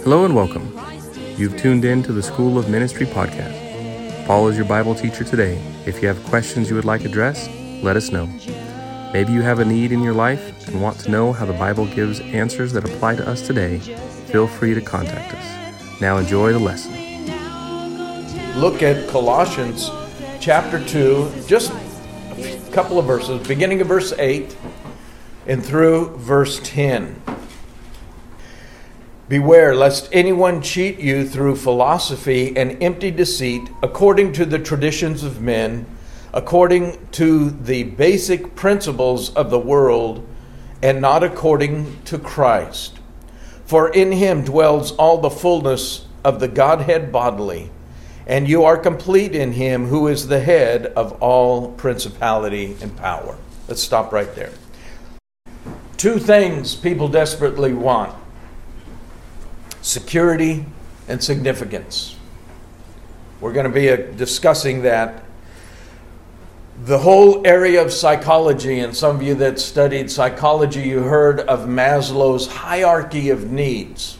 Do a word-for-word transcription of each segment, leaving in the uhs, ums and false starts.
Hello and welcome. You've tuned in to the School of Ministry podcast. Paul is your Bible teacher today. If you have questions you would like addressed, let us know. Maybe you have a need in your life and want to know how the Bible gives answers that apply to us today. Feel free to contact us. Now enjoy the lesson. Look at Colossians chapter two, just a couple of verses, beginning of verse eight and through verse ten. Beware lest anyone cheat you through philosophy and empty deceit, according to the traditions of men, according to the basic principles of the world, and not according to Christ. For in him dwells all the fullness of the Godhead bodily, and you are complete in him who is the head of all principality and power. Let's stop right there. Two things people desperately want: security and significance. We're going to be uh, discussing that. The whole area of psychology, and some of you that studied psychology, you heard of Maslow's hierarchy of needs.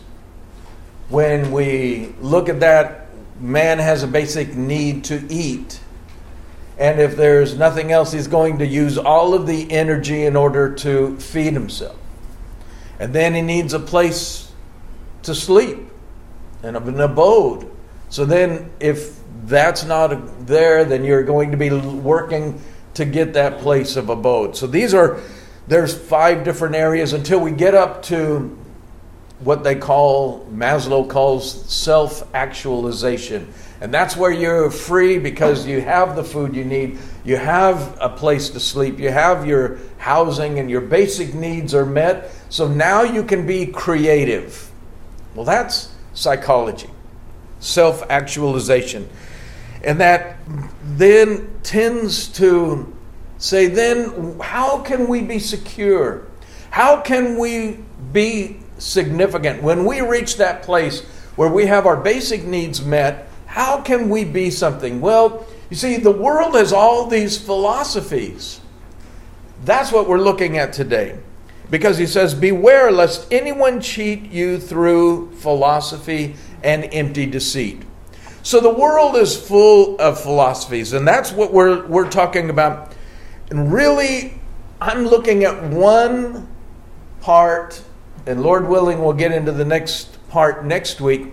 When we look at that, man has a basic need to eat. And if there's nothing else, he's going to use all of the energy in order to feed himself. And then he needs a place to sleep and an abode. So then if that's not there, then you're going to be working to get that place of abode. So these are, there's five different areas until we get up to what they call, Maslow calls self-actualization. And that's where you're free because you have the food you need, you have a place to sleep, you have your housing, and your basic needs are met. So now you can be creative. Well, that's psychology, self-actualization. And that then tends to say, then how can we be secure? How can we be significant? When we reach that place where we have our basic needs met, how can we be something? Well, you see, the world has all these philosophies. That's what we're looking at today. Because he says, beware lest anyone cheat you through philosophy and empty deceit. So the world is full of philosophies, and that's what we're we're talking about. And really, I'm looking at one part, and Lord willing, we'll get into the next part next week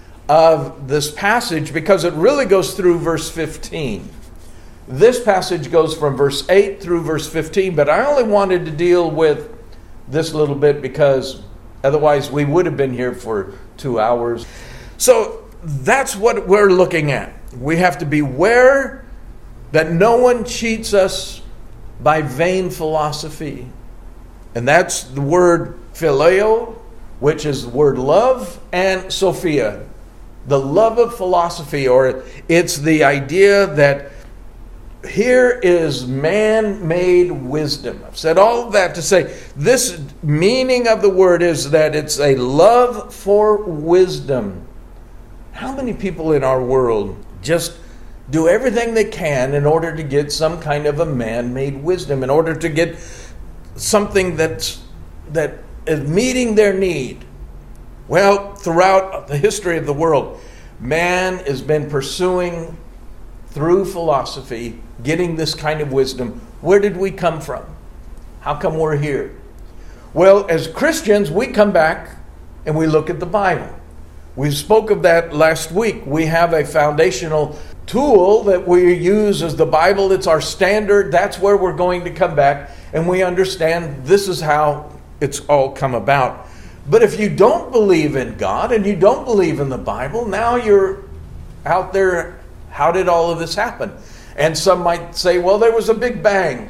of this passage, because it really goes through verse fifteen. This passage goes from verse eight through verse fifteen, but I only wanted to deal with this little bit because otherwise we would have been here for two hours. So that's what we're looking at. We have to beware that no one cheats us by vain philosophy. And that's the word phileo, which is the word love, and sophia, the love of philosophy, or it's the idea that here is man-made wisdom. I've said all of that to say this meaning of the word is that it's a love for wisdom. How many people in our world just do everything they can in order to get some kind of a man-made wisdom, in order to get something that's, that is meeting their need? Well, throughout the history of the world, man has been pursuing through philosophy, getting this kind of wisdom. Where did we come from? How come we're here? Well, as Christians, we come back and we look at the Bible. We spoke of that last week. We have a foundational tool that we use as the Bible. It's our standard. That's where we're going to come back, and we understand this is how it's all come about. But if you don't believe in God and you don't believe in the Bible, now you're out there. How did all of this happen? And some might say, well, there was a big bang.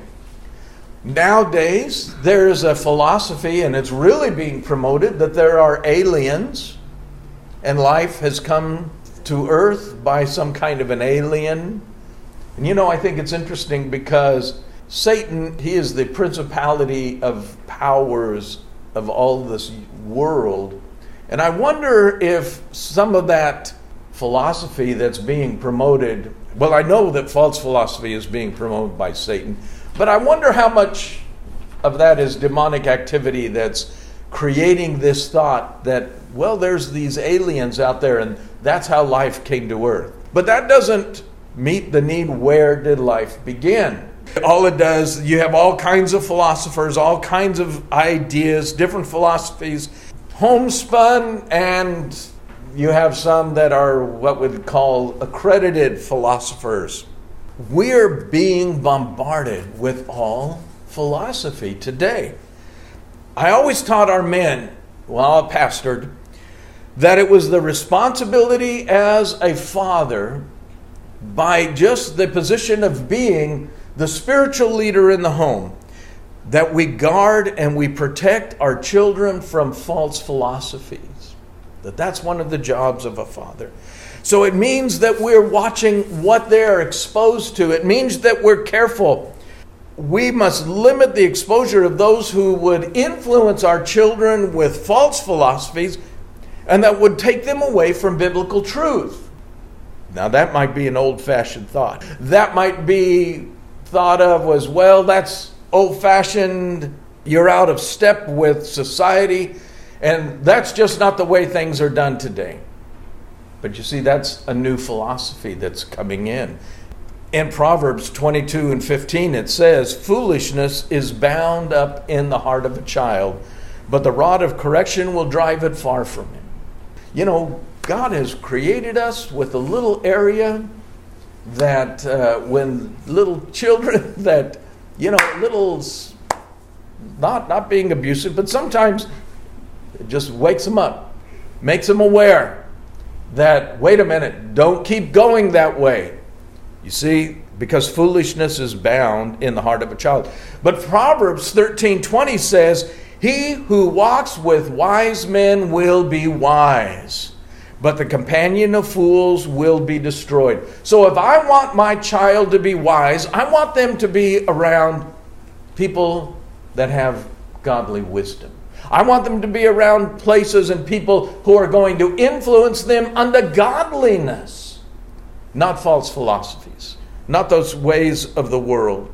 Nowadays, there's a philosophy, and it's really being promoted, that there are aliens, and life has come to Earth by some kind of an alien. And you know, I think it's interesting because Satan, he is the principality of powers of all this world. And I wonder if some of that philosophy that's being promoted, well, I know that false philosophy is being promoted by Satan, but I wonder how much of that is demonic activity that's creating this thought that, well, there's these aliens out there and that's how life came to earth. But that doesn't meet the need. Where did life begin? All it does, you have all kinds of philosophers, all kinds of ideas, different philosophies, homespun, and you have some that are what we'd call accredited philosophers. We're being bombarded with all philosophy today. I always taught our men, while I pastored, that it was the responsibility as a father, by just the position of being the spiritual leader in the home, that we guard and we protect our children from false philosophies. That that's one of the jobs of a father. So it means that we're watching what they're exposed to. It means that we're careful. We must limit the exposure of those who would influence our children with false philosophies and that would take them away from biblical truth. Now that might be an old-fashioned thought. That might be thought of as, well, that's old-fashioned, you're out of step with society, and that's just not the way things are done today. But you see, that's a new philosophy that's coming in. In Proverbs twenty-two and fifteen, it says, foolishness is bound up in the heart of a child, but the rod of correction will drive it far from him. You know, God has created us with a little area that uh, when little children that, you know, little, not, not being abusive, but sometimes it just wakes them up, makes them aware that, wait a minute, don't keep going that way. You see, because foolishness is bound in the heart of a child. But Proverbs thirteen twenty says, he who walks with wise men will be wise, but the companion of fools will be destroyed. So if I want my child to be wise, I want them to be around people that have godly wisdom. I want them to be around places and people who are going to influence them unto godliness, not false philosophies, not those ways of the world.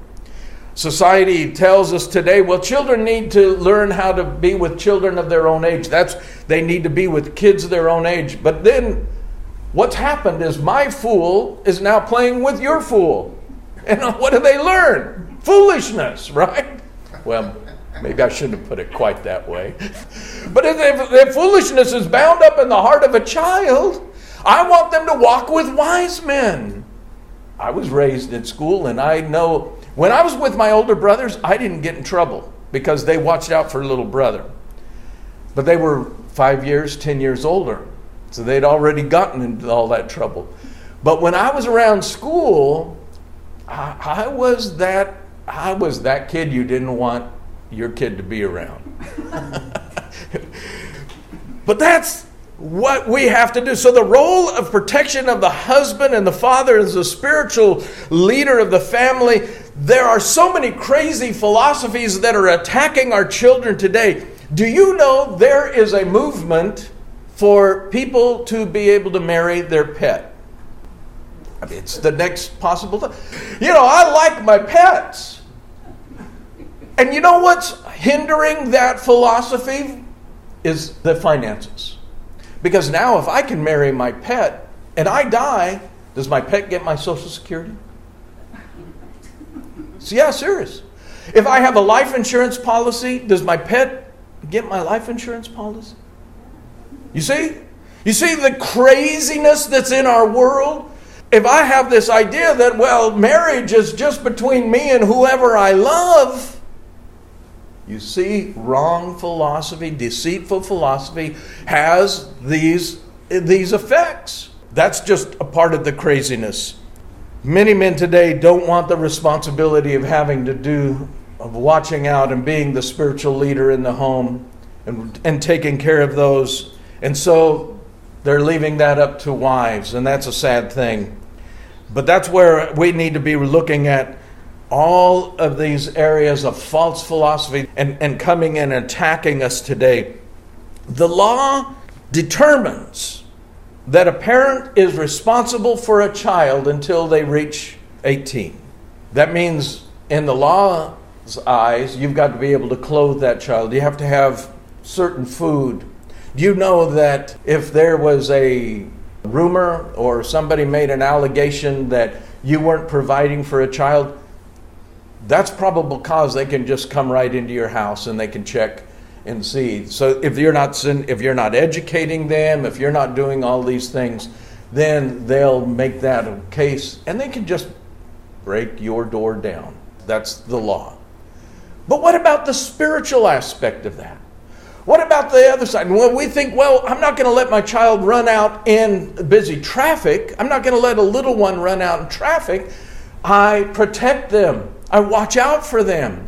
Society tells us today, well, children need to learn how to be with children of their own age. That's, they need to be with kids of their own age. But then what's happened is my fool is now playing with your fool. And what do they learn? Foolishness, right? Well, maybe I shouldn't have put it quite that way. But if, if, if foolishness is bound up in the heart of a child, I want them to walk with wise men. I was raised in school, and I know when I was with my older brothers, I didn't get in trouble because they watched out for little brother. But they were five years, ten years older, so they'd already gotten into all that trouble. But when I was around school, I, I was that I was that kid you didn't want your kid to be around. But that's what we have to do. So the role of protection of the husband and the father as the spiritual leader of the family, there are so many crazy philosophies that are attacking our children today. Do you know there is a movement for people to be able to marry their pet? I mean, it's the next possible thing. You know, I like my pets. And you know what's hindering that philosophy is the finances. Because now if I can marry my pet and I die, does my pet get my Social Security? So yeah, serious. If I have a life insurance policy, does my pet get my life insurance policy? You see? You see the craziness that's in our world? If I have this idea that, well, marriage is just between me and whoever I love, you see, wrong philosophy, deceitful philosophy has these, these effects. That's just a part of the craziness. Many men today don't want the responsibility of having to do, of watching out and being the spiritual leader in the home and, and taking care of those. And so they're leaving that up to wives, and that's a sad thing. But that's where we need to be looking at all of these areas of false philosophy and, and coming in and attacking us today. The law determines that a parent is responsible for a child until they reach eighteen. That means in the law's eyes, you've got to be able to clothe that child. You have to have certain food? Do you know that if there was a rumor or somebody made an allegation that you weren't providing for a child, that's probable cause they can just come right into your house and they can check and see. So if you're not if you're not educating them, if you're not doing all these things, then they'll make that a case and they can just break your door down. That's the law. But what about the spiritual aspect of that? What about the other side? Well, we think, well, I'm not going to let my child run out in busy traffic. I'm not going to let a little one run out in traffic. I protect them. I watch out for them.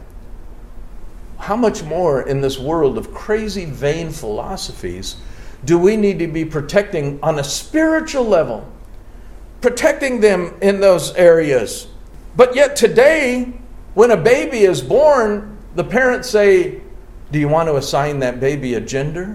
How much more in this world of crazy, vain philosophies do we need to be protecting on a spiritual level? Protecting them in those areas. But yet today, when a baby is born, the parents say, do you want to assign that baby a gender?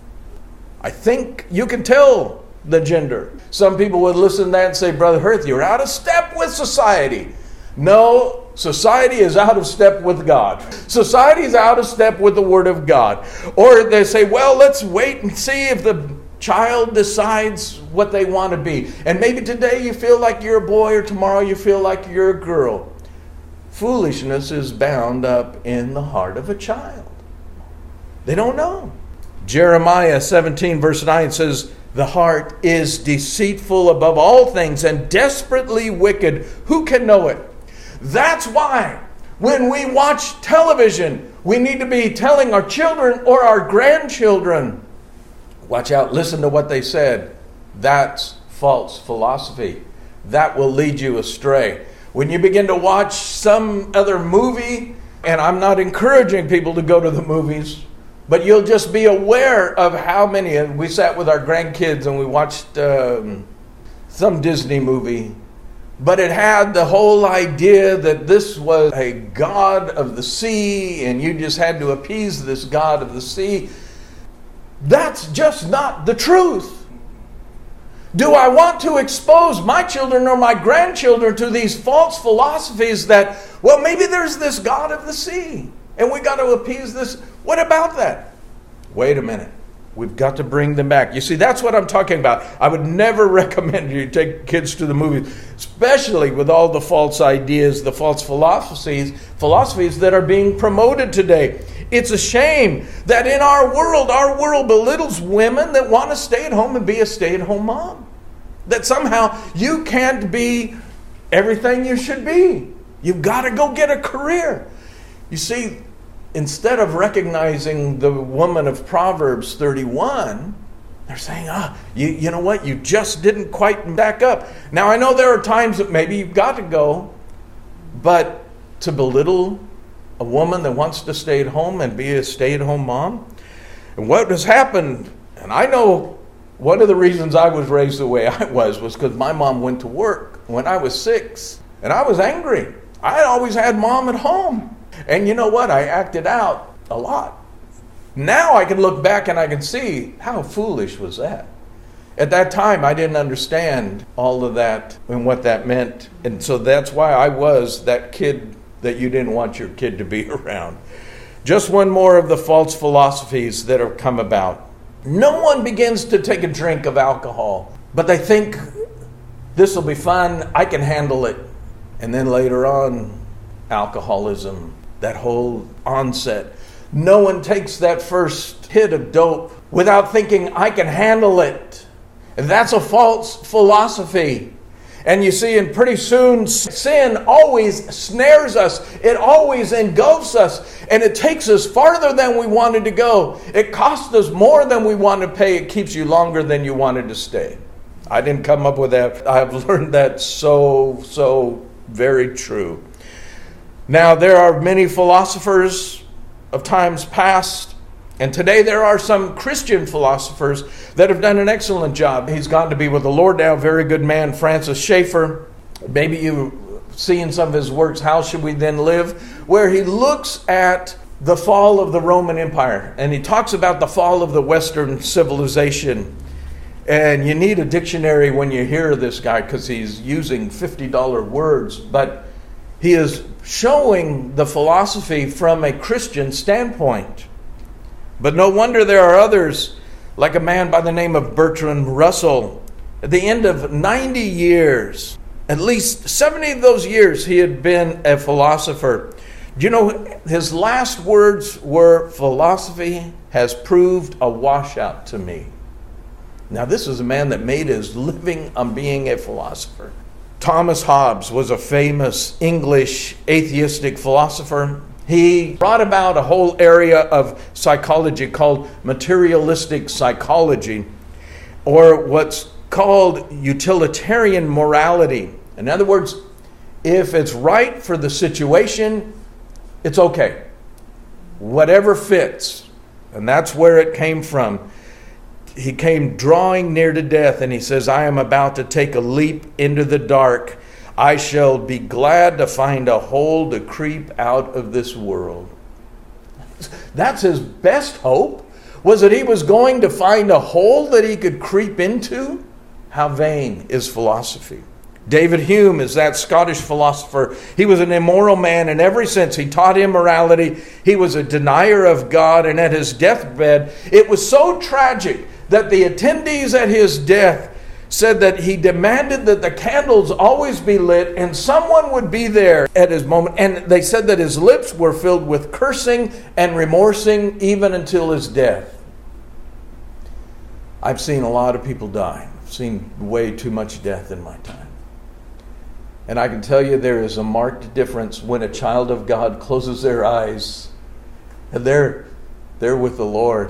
I think you can tell the gender. Some people would listen to that and say, Brother Hirth, you're out of step with society. No, society is out of step with God. Society is out of step with the Word of God. Or they say, well, let's wait and see if the child decides what they want to be. And maybe today you feel like you're a boy or tomorrow you feel like you're a girl. Foolishness is bound up in the heart of a child. They don't know. Jeremiah seventeen verse nine says, the heart is deceitful above all things and desperately wicked. Who can know it? That's why when we watch television, we need to be telling our children or our grandchildren, watch out, listen to what they said. That's false philosophy. That will lead you astray. When you begin to watch some other movie, and I'm not encouraging people to go to the movies, but you'll just be aware of how many. And we sat with our grandkids and we watched um, some Disney movie. But it had the whole idea that this was a god of the sea and you just had to appease this god of the sea. That's just not the truth. Do I want to expose my children or my grandchildren to these false philosophies that, well, maybe there's this god of the sea and we got to appease this? What about that? Wait a minute. We've got to bring them back. You see, that's what I'm talking about. I would never recommend you take kids to the movies, especially with all the false ideas, the false philosophies, philosophies that are being promoted today. It's a shame that in our world, our world belittles women that want to stay at home and be a stay-at-home mom. That somehow you can't be everything you should be. You've got to go get a career. You see, instead of recognizing the woman of Proverbs thirty-one, they're saying, ah, you, you know what? You just didn't quite back up. Now, I know there are times that maybe you've got to go, but to belittle a woman that wants to stay at home and be a stay-at-home mom? And what has happened, and I know one of the reasons I was raised the way I was was because my mom went to work when I was six, and I was angry. I had always had mom at home. And you know what? I acted out a lot. Now I can look back and I can see how foolish was that. At that time, I didn't understand all of that and what that meant. And so that's why I was that kid that you didn't want your kid to be around. Just one more of the false philosophies that have come about. No one begins to take a drink of alcohol, but they think this will be fun, I can handle it. And then later on, alcoholism, that whole onset. No one takes that first hit of dope without thinking, I can handle it. And that's a false philosophy. And you see, and pretty soon, sin always snares us. It always engulfs us. And it takes us farther than we wanted to go. It costs us more than we wanted to pay. It keeps you longer than you wanted to stay. I didn't come up with that. I've learned that so, so very true. Now, there are many philosophers of times past, and today there are some Christian philosophers that have done an excellent job. He's gone to be with the Lord now, very good man, Francis Schaeffer. Maybe you've seen some of his works, How Should We Then Live?, where he looks at the fall of the Roman Empire, and he talks about the fall of the Western civilization. And you need a dictionary when you hear this guy because he's using fifty dollar words, but he is showing the philosophy from a Christian standpoint. But no wonder there are others, like a man by the name of Bertrand Russell. At the end of ninety years, at least seventy of those years, he had been a philosopher. Do you know, his last words were, "Philosophy has proved a washout to me." Now, this is a man that made his living on being a philosopher. Thomas Hobbes was a famous English atheistic philosopher. He brought about a whole area of psychology called materialistic psychology, or what's called utilitarian morality. In other words, if it's right for the situation, it's okay. Whatever fits. And that's where it came from. He came drawing near to death, and he says, "I am about to take a leap into the dark. I shall be glad to find a hole to creep out of this world." That's his best hope, was that he was going to find a hole that he could creep into. How vain is philosophy. David Hume is that Scottish philosopher. He was an immoral man in every sense. He taught immorality. He was a denier of God. And at his deathbed, it was so tragic that the attendees at his death said that he demanded that the candles always be lit and someone would be there at his moment. And they said that his lips were filled with cursing and remorsing even until his death. I've seen a lot of people die. I've seen way too much death in my time. And I can tell you there is a marked difference when a child of God closes their eyes and they're, they're with the Lord.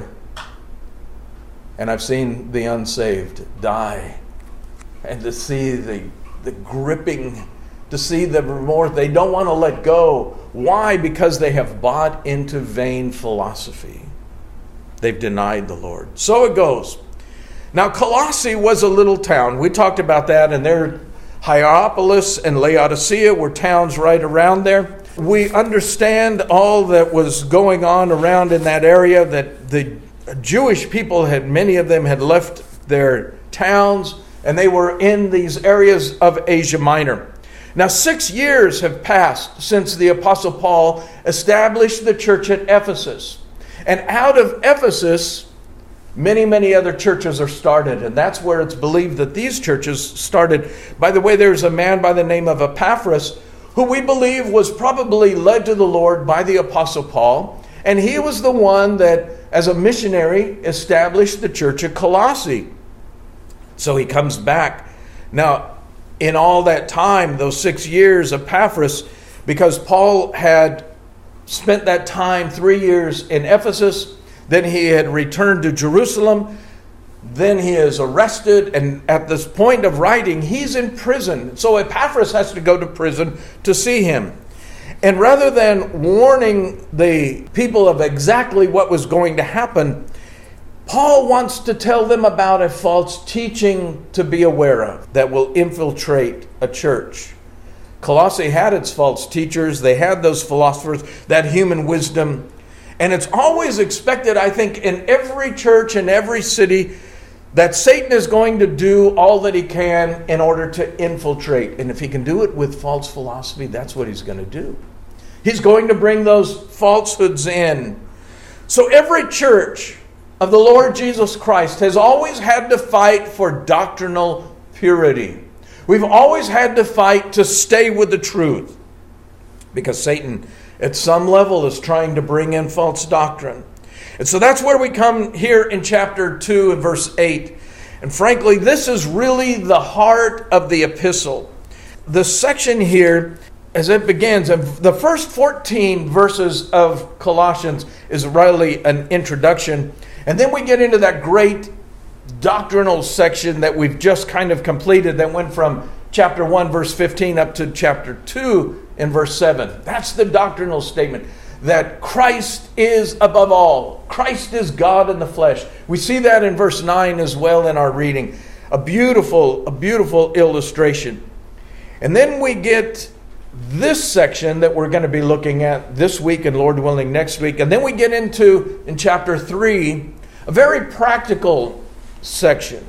And I've seen the unsaved die. And to see the, the gripping, to see the remorse, they don't want to let go. Why? Because they have bought into vain philosophy. They've denied the Lord. So it goes. Now, Colossae was a little town. We talked about that, and there, Hierapolis and Laodicea were towns right around there. We understand all that was going on around in that area, that the Jewish people had, many of them had left their towns, and they were in these areas of Asia Minor. Now, six years have passed since the Apostle Paul established the church at Ephesus. And out of Ephesus, many, many other churches are started. And that's where it's believed that these churches started. By the way, there's a man by the name of Epaphras, who we believe was probably led to the Lord by the Apostle Paul. And he was the one that, as a missionary, established the church at Colossae. So he comes back. Now, in all that time, those six years, Epaphras, because Paul had spent that time, three years in Ephesus, then he had returned to Jerusalem, then he is arrested, and at this point of writing, he's in prison. So Epaphras has to go to prison to see him. And rather than warning the people of exactly what was going to happen, Paul wants to tell them about a false teaching to be aware of that will infiltrate a church. Colossae had its false teachers. They had those philosophers, that human wisdom. And it's always expected, I think, in every church, in every city, that Satan is going to do all that he can in order to infiltrate. And if he can do it with false philosophy, that's what he's going to do. He's going to bring those falsehoods in. So every church of the Lord Jesus Christ has always had to fight for doctrinal purity. We've always had to fight to stay with the truth, because Satan at some level is trying to bring in false doctrine. And so that's where we come here in chapter two and verse eight. And frankly, this is really the heart of the epistle. The section here, as it begins, the first fourteen verses of Colossians is really an introduction. And then we get into that great doctrinal section that we've just kind of completed that went from chapter one, verse fifteen up to chapter two in verse seven. That's the doctrinal statement, that Christ is above all. Christ is God in the flesh. We see that in verse nine as well in our reading. A beautiful, a beautiful illustration. And then we get this section that we're going to be looking at this week and Lord willing next week. And then we get into, in chapter three, a very practical section.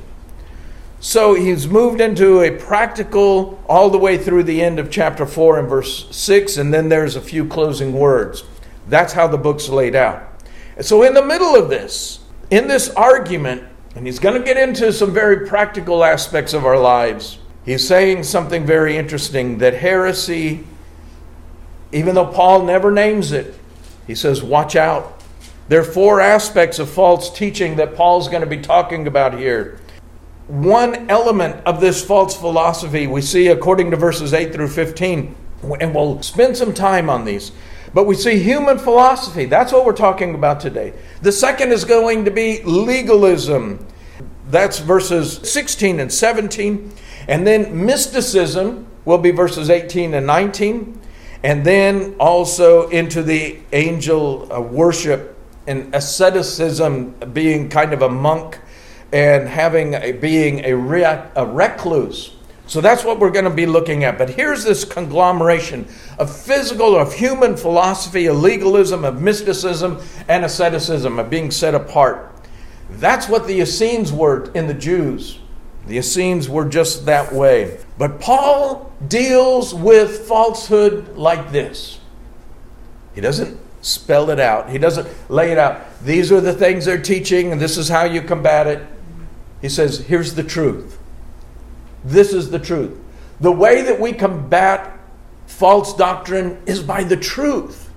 So he's moved into a practical all the way through the end of chapter four and verse six, and then there's a few closing words. That's how the book's laid out. And so in the middle of this, in this argument, and he's going to get into some very practical aspects of our lives, he's saying something very interesting, that heresy, even though Paul never names it, he says, watch out. There are four aspects of false teaching that Paul's going to be talking about here. One element of this false philosophy we see according to verses eight through fifteen, and we'll spend some time on these. But we see human philosophy. That's what we're talking about today. The second is going to be legalism. That's verses sixteen and seventeen. And then mysticism will be verses eighteen and nineteen. And then also into the angel worship and asceticism, being kind of a monk and having a, being a, re- a recluse. So that's what we're going to be looking at. But here's this conglomeration of physical, of human philosophy, of legalism, of mysticism, and asceticism, of being set apart. That's what the Essenes were in the Jews. The Essenes were just that way. But Paul deals with falsehood like this. He doesn't spell it out. He doesn't lay it out. These are the things they're teaching, and this is how you combat it. He says, here's the truth. This is the truth. The way that we combat false doctrine is by the truth.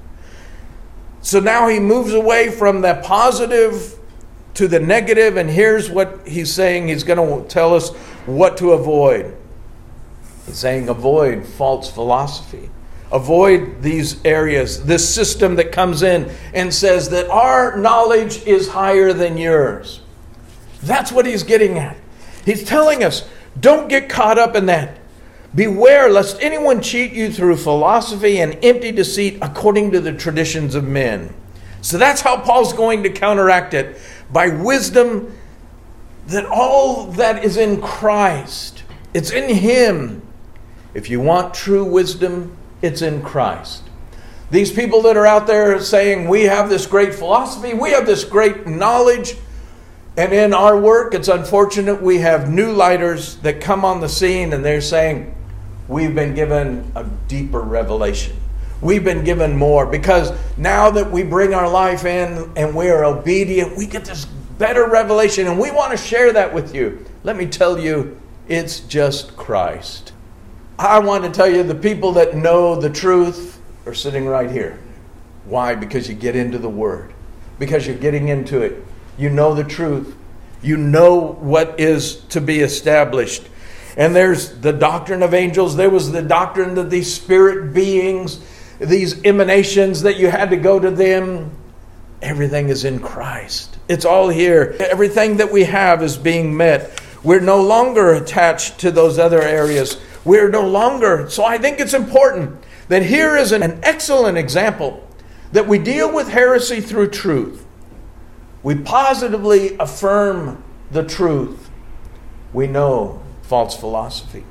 So now he moves away from the positive to the negative, and here's what he's saying. He's going to tell us what to avoid. He's saying avoid false philosophy. Avoid these areas, this system that comes in and says that our knowledge is higher than yours. That's what he's getting at. He's telling us, don't get caught up in that. Beware lest anyone cheat you through philosophy and empty deceit according to the traditions of men. So that's how Paul's going to counteract it, by wisdom, that all that is in Christ, it's in Him. If you want true wisdom, it's in Christ. These people that are out there saying, we have this great philosophy, we have this great knowledge, and in our work, it's unfortunate, we have new lighters that come on the scene and they're saying, we've been given a deeper revelation. We've been given more, because now that we bring our life in and we are obedient, we get this better revelation, and we want to share that with you. Let me tell you, it's just Christ. I want to tell you, the people that know the truth are sitting right here. Why? Because you get into the Word. Because you're getting into it. You know the truth. You know what is to be established. And there's the doctrine of angels. There was the doctrine that these spirit beings, these emanations, that you had to go to them. Everything is in Christ. It's all here. Everything that we have is being met. We're no longer attached to those other areas. We're no longer. So I think it's important that here is an, an excellent example that we deal with heresy through truth. We positively affirm the truth. We know false philosophy.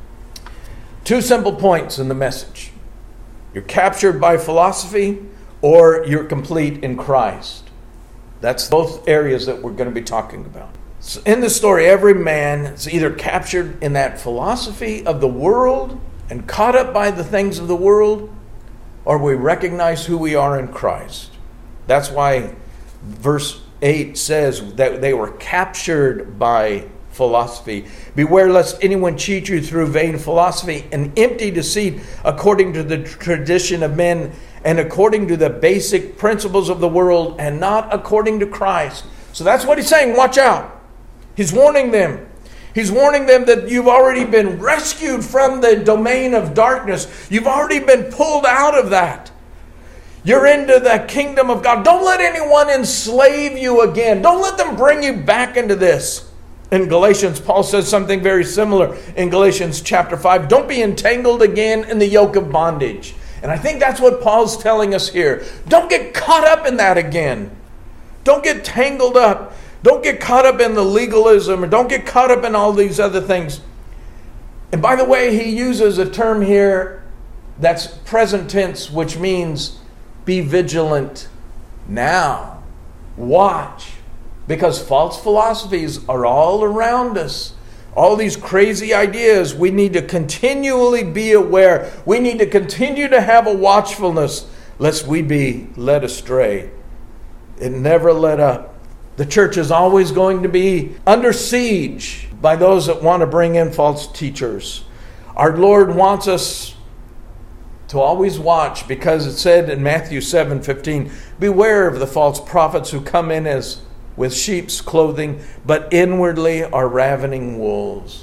Two simple points in the message. You're captured by philosophy, or you're complete in Christ. That's both areas that we're going to be talking about. So in the story, every man is either captured in that philosophy of the world and caught up by the things of the world, or we recognize who we are in Christ. That's why verse eight says that they were captured by philosophy. Beware lest anyone cheat you through vain philosophy and empty deceit according to the tradition of men and according to the basic principles of the world and not according to Christ. So that's what he's saying. Watch out. He's warning them. He's warning them that you've already been rescued from the domain of darkness. You've already been pulled out of that. You're into the kingdom of God. Don't let anyone enslave you again. Don't let them bring you back into this. In Galatians, Paul says something very similar in Galatians chapter five. Don't be entangled again in the yoke of bondage. And I think that's what Paul's telling us here. Don't get caught up in that again. Don't get tangled up. Don't get caught up in the legalism, or don't get caught up in all these other things. And by the way, he uses a term here that's present tense, which means be vigilant now. Watch. Because false philosophies are all around us. All these crazy ideas, we need to continually be aware. We need to continue to have a watchfulness lest we be led astray. It never let up. The church is always going to be under siege by those that want to bring in false teachers. Our Lord wants us to always watch, because it said in Matthew seven fifteen, beware of the false prophets who come in as with sheep's clothing, but inwardly are ravening wolves.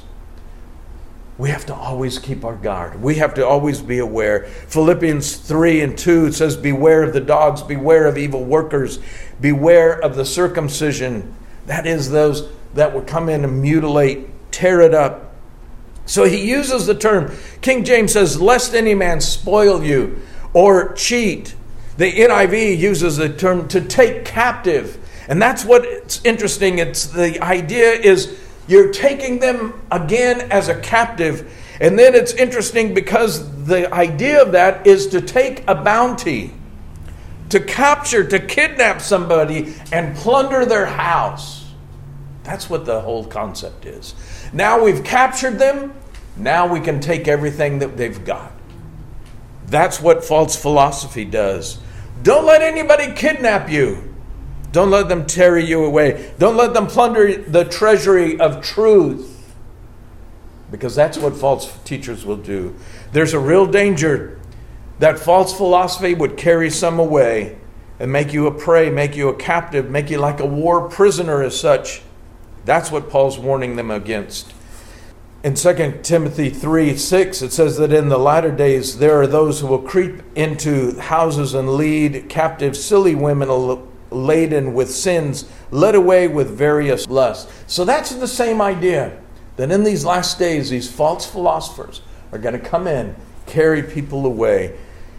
We have to always keep our guard. We have to always be aware. Philippians three and two says, beware of the dogs, beware of evil workers, beware of the circumcision. That is those that would come in and mutilate, tear it up. So he uses the term, King James says, lest any man spoil you or cheat. The N I V uses the term to take captive. And that's what's interesting. It's the idea is you're taking them again as a captive. And then it's interesting because the idea of that is to take a bounty, to capture, to kidnap somebody and plunder their house. That's what the whole concept is. Now we've captured them. Now we can take everything that they've got. That's what false philosophy does. Don't let anybody kidnap you. Don't let them tear you away. Don't let them plunder the treasury of truth. Because that's what false teachers will do. There's a real danger that false philosophy would carry some away and make you a prey, make you a captive, make you like a war prisoner as such. That's what Paul's warning them against. In Second Timothy three six, it says that in the latter days there are those who will creep into houses and lead captive silly women laden with sins, led away with various lusts. So that's the same idea, that in these last days, these false philosophers are going to come in, carry people away.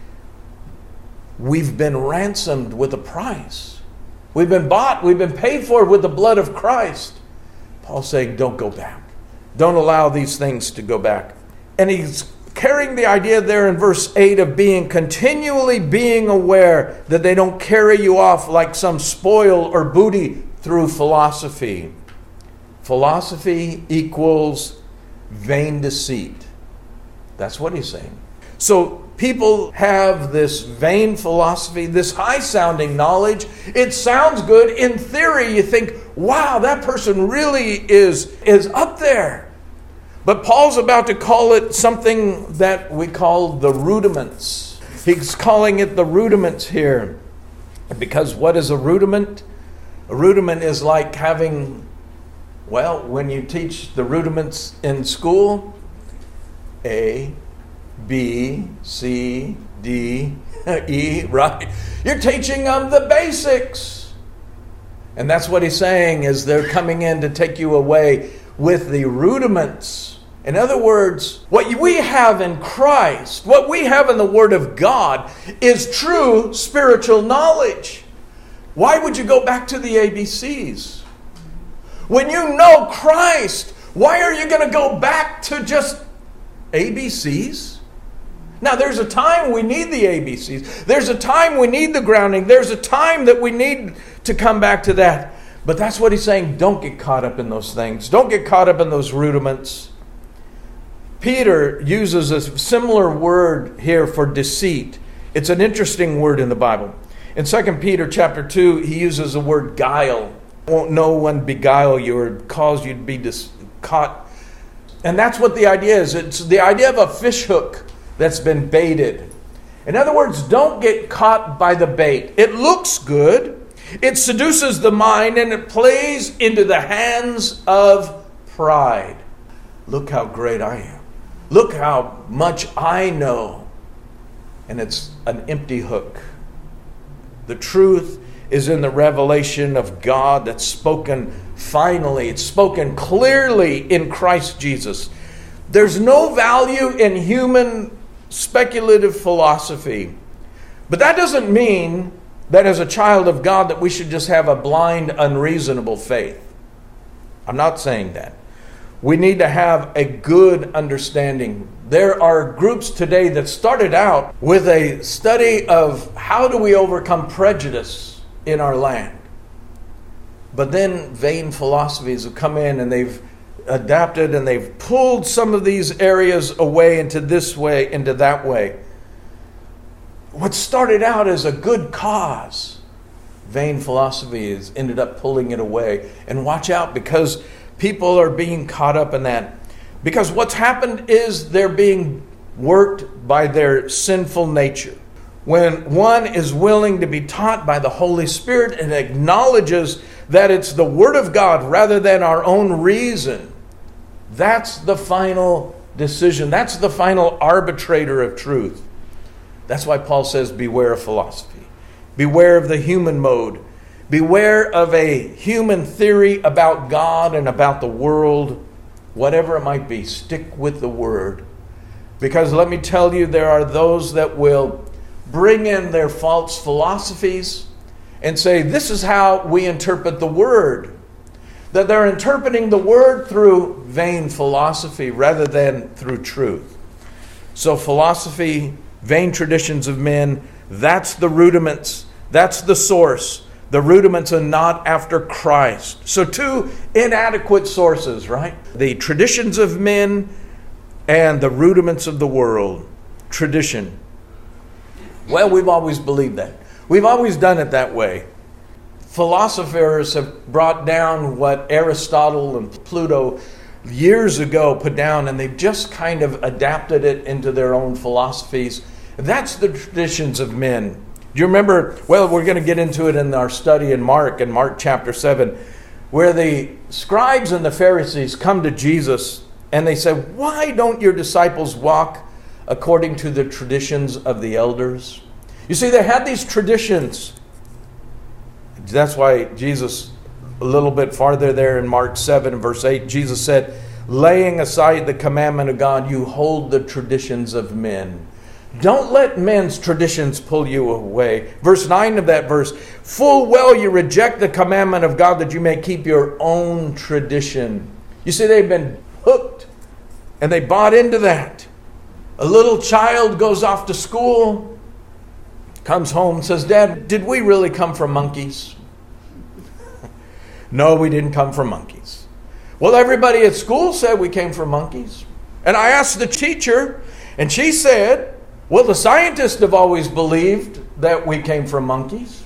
We've been ransomed with a price. We've been bought, we've been paid for with the blood of Christ. Paul's saying, don't go back. Don't allow these things to go back. And he's carrying the idea there in verse eight of being continually being aware that they don't carry you off like some spoil or booty through philosophy. Philosophy equals vain deceit. That's what he's saying. So people have this vain philosophy, this high-sounding knowledge. It sounds good. In theory, you think, wow, that person really is, is up there. But Paul's about to call it something that we call the rudiments. He's calling it the rudiments here. Because what is a rudiment? A rudiment is like having, well, when you teach the rudiments in school, A, B, C, D, E, right? You're teaching them the basics. And that's what he's saying, is they're coming in to take you away with the rudiments. In other words, what we have in Christ, what we have in the Word of God, is true spiritual knowledge. Why would you go back to the A B Cs? When you know Christ, why are you going to go back to just A B Cs? Now, there's a time we need the A B Cs. There's a time we need the grounding. There's a time that we need to come back to that. But that's what he's saying. Don't get caught up in those things. Don't get caught up in those rudiments. Peter uses a similar word here for deceit. It's an interesting word in the Bible. In Second Peter chapter two, he uses the word guile. Won't no one beguile you or cause you to be dis- caught. And that's what the idea is. It's the idea of a fish hook that's been baited. In other words, don't get caught by the bait. It looks good. It seduces the mind and it plays into the hands of pride. Look how great I am. Look how much I know. And it's an empty hook. The truth is in the revelation of God that's spoken finally. It's spoken clearly in Christ Jesus. There's no value in human speculative philosophy. But that doesn't mean that as a child of God that we should just have a blind, unreasonable faith. I'm not saying that. We need to have a good understanding. There are groups today that started out with a study of how do we overcome prejudice in our land. But then vain philosophies have come in and they've adapted and they've pulled some of these areas away into this way, into that way. What started out as a good cause vain philosophy has ended up pulling it away. And watch out, because people are being caught up in that. Because what's happened is they're being worked by their sinful nature. When one is willing to be taught by the Holy Spirit and acknowledges that it's the Word of God rather than our own reason, that's the final decision. That's the final arbitrator of truth. That's why Paul says, beware of philosophy. Beware of the human mode. Beware of a human theory about God and about the world. Whatever it might be, stick with the Word. Because let me tell you, there are those that will bring in their false philosophies and say, this is how we interpret the Word. That they're interpreting the Word through vain philosophy rather than through truth. So philosophy, vain traditions of men, that's the rudiments. That's the source. The rudiments are not after Christ. So two inadequate sources, right? The traditions of men and the rudiments of the world. Tradition. Well, we've always believed that. We've always done it that way. Philosophers have brought down what Aristotle and Plato years ago put down, and they've just kind of adapted it into their own philosophies. That's the traditions of men. Do you remember, well, we're going to get into it in our study in Mark, in Mark chapter seven, where the scribes and the Pharisees come to Jesus and they say, why don't your disciples walk according to the traditions of the elders? You see, they had these traditions. That's why Jesus, a little bit farther there in Mark seven, verse eight, Jesus said, laying aside the commandment of God, you hold the traditions of men. Don't let men's traditions pull you away. Verse nine of that verse, full well you reject the commandment of God that you may keep your own tradition. You see, they've been hooked and they bought into that. A little child goes off to school, comes home, says, Dad, did we really come from monkeys? No, we didn't come from monkeys. Well, everybody at school said we came from monkeys. And I asked the teacher, and she said, well, the scientists have always believed that we came from monkeys.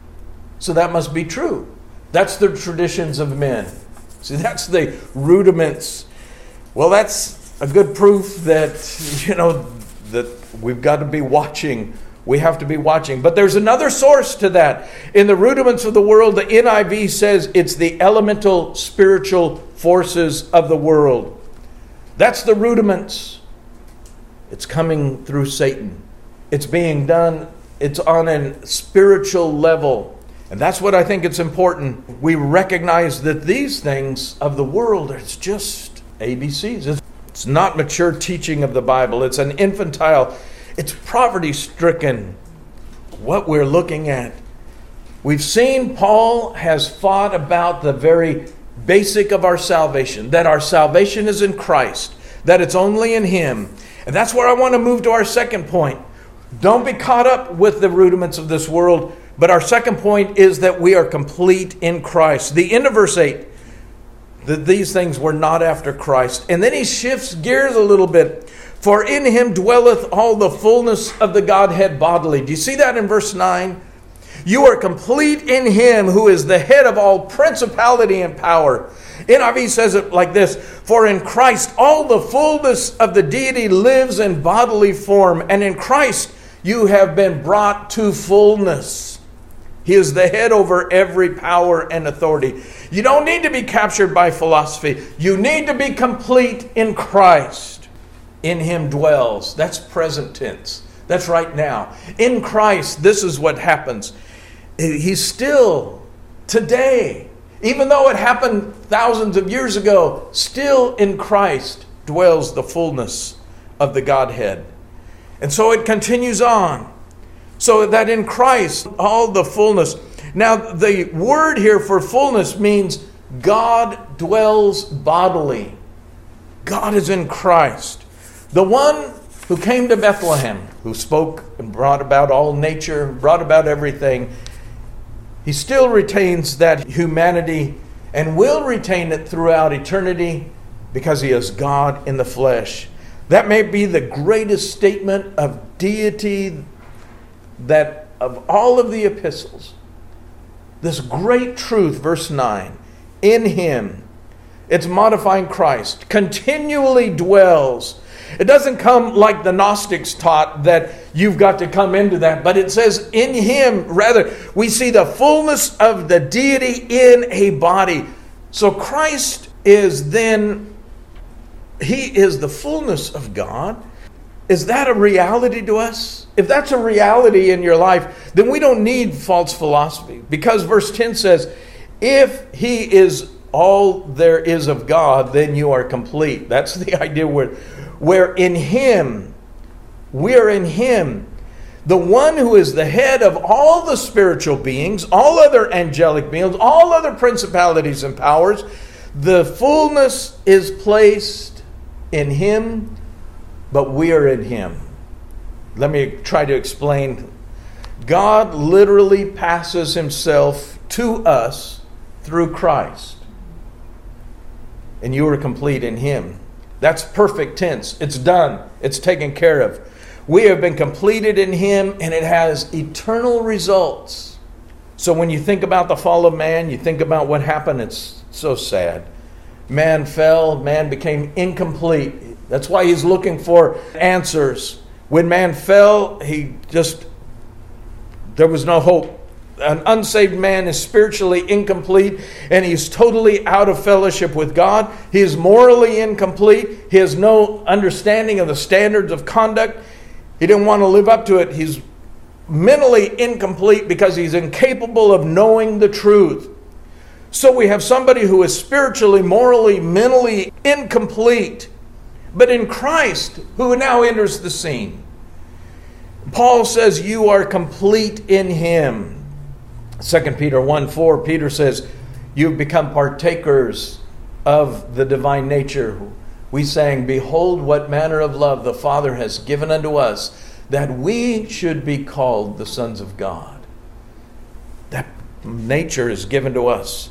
So that must be true. That's the traditions of men. See, that's the rudiments. Well, that's a good proof that, you know, that we've got to be watching. We have to be watching. But there's another source to that. In the rudiments of the world, the N I V says it's the elemental spiritual forces of the world. That's the rudiments. It's coming through Satan. It's being done. It's on a spiritual level. And that's what I think it's important. We recognize that these things of the world, it's just A B Cs. It's, it's not mature teaching of the Bible. It's an infantile. It's poverty-stricken. What we're looking at. We've seen Paul has fought about the very basic of our salvation. That our salvation is in Christ. That it's only in Him. And that's where I want to move to our second point. Don't be caught up with the rudiments of this world. But our second point is that we are complete in Christ. The end of verse eight, that these things were not after Christ. And then he shifts gears a little bit. For in Him dwelleth all the fullness of the Godhead bodily. Do you see that in verse nine? You are complete in Him who is the head of all principality and power. N I V says it like this, for in Christ all the fullness of the deity lives in bodily form, and in Christ you have been brought to fullness. He is the head over every power and authority. You don't need to be captured by philosophy. You need to be complete in Christ. In Him dwells. That's present tense. That's right now. In Christ, this is what happens. He's still, today, even though it happened thousands of years ago, still in Christ dwells the fullness of the Godhead. And so it continues on. So that in Christ, all the fullness. Now, the word here for fullness means God dwells bodily. God is in Christ. The one who came to Bethlehem, who spoke and brought about all nature, brought about everything, He still retains that humanity and will retain it throughout eternity because He is God in the flesh. That may be the greatest statement of deity that of all of the epistles. this great truth, verse nine, in him, it's modifying Christ, continually dwells. It doesn't come like the Gnostics taught that you've got to come into that, but it says in him, rather, we see the fullness of the deity in a body. So Christ is then, he is the fullness of God. Is that a reality to us? If that's a reality in your life, then we don't need false philosophy. Because verse ten says, if he is all there is of God, then you are complete. That's the idea where, where in him, we're in him. The one who is the head of all the spiritual beings, all other angelic beings, all other principalities and powers, the fullness is placed in him, but we are in him. Let me try to explain. God literally passes himself to us through Christ. And you are complete in him. That's perfect tense. It's done. It's taken care of. We have been completed in him, and it has eternal results. So when you think about the fall of man, you think about what happened, it's so sad. Man fell, man became incomplete. That's why he's looking for answers. When man fell, he just, there was no hope. An unsaved man is spiritually incomplete, and he's totally out of fellowship with God. He is morally incomplete. He has no understanding of the standards of conduct. He didn't want to live up to it. He's mentally incomplete because he's incapable of knowing the truth. So we have somebody who is spiritually, morally, mentally incomplete. But in Christ, who now enters the scene, Paul says you are complete in him. Second Peter one four, Peter says, you've become partakers of the divine nature. We sang, behold what manner of love the Father has given unto us, that we should be called the sons of God. That nature is given to us.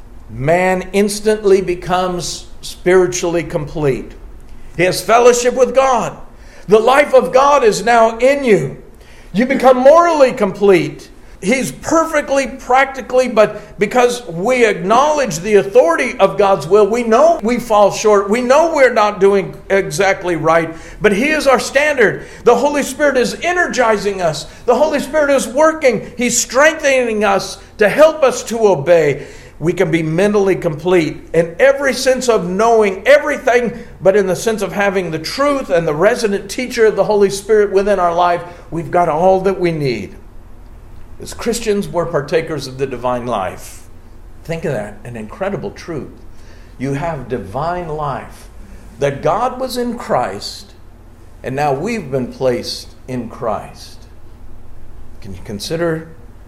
Man instantly becomes spiritually complete. He has fellowship with God. The life of God is now in you. You become morally complete. He's perfectly, practically, but because we acknowledge the authority of God's will, we know we fall short. We know we're not doing exactly right, but he is our standard. The Holy Spirit is energizing us. The Holy Spirit is working. He's strengthening us to help us to obey. We can be mentally complete in every sense of knowing everything, but in the sense of having the truth and the resident teacher of the Holy Spirit within our life, we've got all that we need. As Christians, we're partakers of the divine life. Think of that, an incredible truth. You have divine life. That God was in Christ, and now we've been placed in Christ. Can you consider?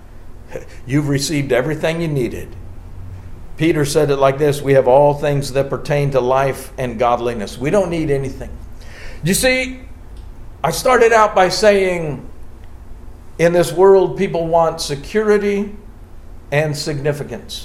You've received everything you needed. Peter said it like this, we have all things that pertain to life and godliness. We don't need anything. You see, I started out by saying, in this world, people want security and significance.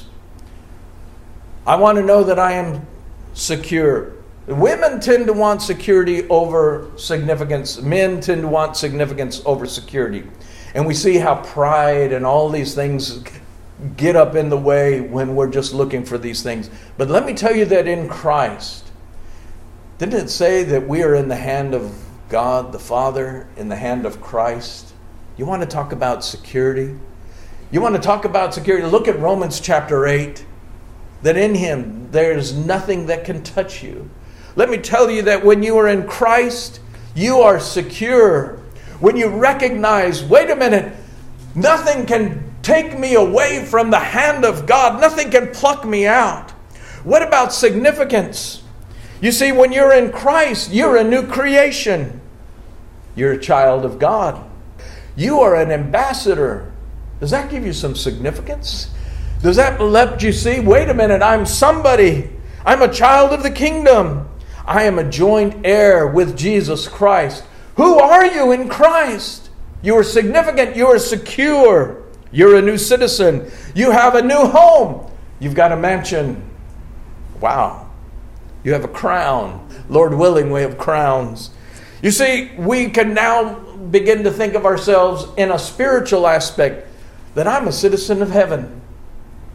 I want to know that I am secure. Women tend to want security over significance. Men tend to want significance over security. And we see how pride and all these things get up in the way when we're just looking for these things. But let me tell you that in Christ, didn't it say that we are in the hand of God the Father, in the hand of Christ? You want to talk about security? You want to talk about security? Look at Romans chapter eight. That in him there's nothing that can touch you. Let me tell you that when you are in Christ, you are secure. When you recognize, wait a minute, nothing can take me away from the hand of God. Nothing can pluck me out. What about significance? You see, when you're in Christ, you're a new creation. You're a child of God. You are an ambassador. Does that give you some significance? Does that let you see, wait a minute, I'm somebody. I'm a child of the kingdom. I am a joint heir with Jesus Christ. Who are you in Christ? You are significant. You are secure. You're a new citizen. You have a new home. You've got a mansion. Wow. You have a crown. Lord willing, we have crowns. You see, we can now begin to think of ourselves in a spiritual aspect, that I'm a citizen of heaven.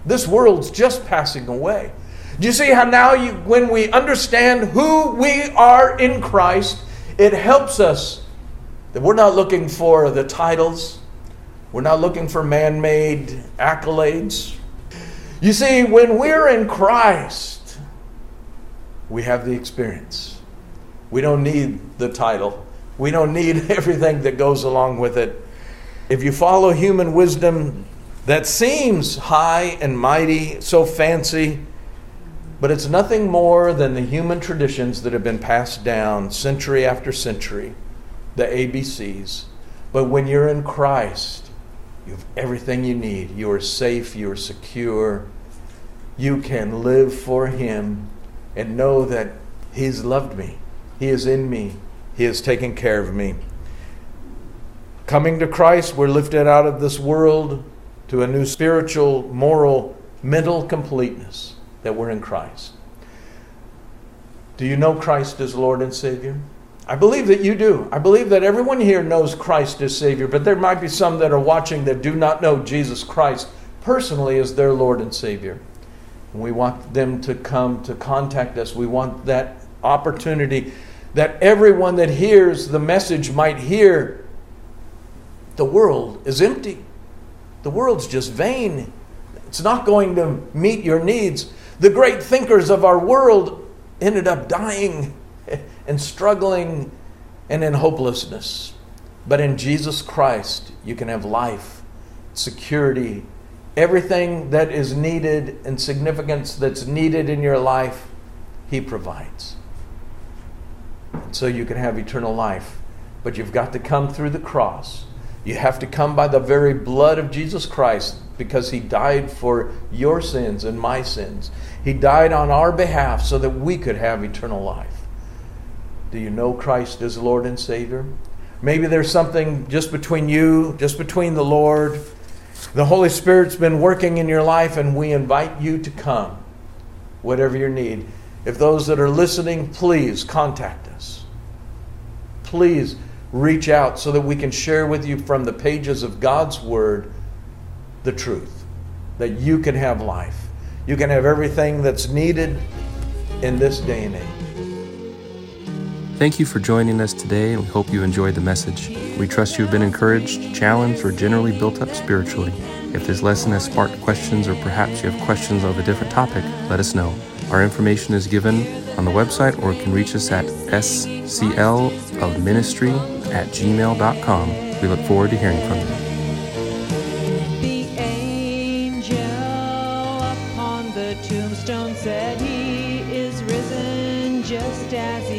This world's just passing away. Do you see how now you, when we understand who we are in Christ, it helps us that we're not looking for the titles. We're not looking for man-made accolades. You see, when we're in Christ, we have the experience. We don't need the title. We don't need everything that goes along with it. If you follow human wisdom that seems high and mighty, so fancy, but it's nothing more than the human traditions that have been passed down century after century, the A B Cs. But when you're in Christ, you have everything you need. You are safe, you are secure. You can live for Him and know that He's loved me. He is in me. He is taking care of me. Coming to Christ, we're lifted out of this world to a new spiritual, moral, mental completeness that we're in Christ. Do you know Christ as Lord and Savior? I believe that you do. I believe that everyone here knows Christ as Savior, but there might be some that are watching that do not know Jesus Christ personally as their Lord and Savior. And we want them to come to contact us. We want that opportunity that everyone that hears the message might hear. The world is empty. The world's just vain. It's not going to meet your needs. The great thinkers of our world ended up dying and struggling and in hopelessness. But in Jesus Christ, you can have life, security, everything that is needed and significance that's needed in your life, He provides. And so you can have eternal life. But you've got to come through the cross. You have to come by the very blood of Jesus Christ, because He died for your sins and my sins. He died on our behalf so that we could have eternal life. Do you know Christ as Lord and Savior? Maybe there's something just between you, just between the Lord. The Holy Spirit's been working in your life, and we invite you to come, whatever your need. If those that are listening, please contact us. Please reach out so that we can share with you from the pages of God's Word the truth, that you can have life. You can have everything that's needed in this day and age. Thank you for joining us today, and we hope you enjoyed the message. We trust you have been encouraged, challenged, or generally built up spiritually. If this lesson has sparked questions, or perhaps you have questions of a different topic, let us know. Our information is given on the website, or you can reach us at s c l of ministry at gmail dot com. We look forward to hearing from you. The angel upon the tombstone said, He is risen just as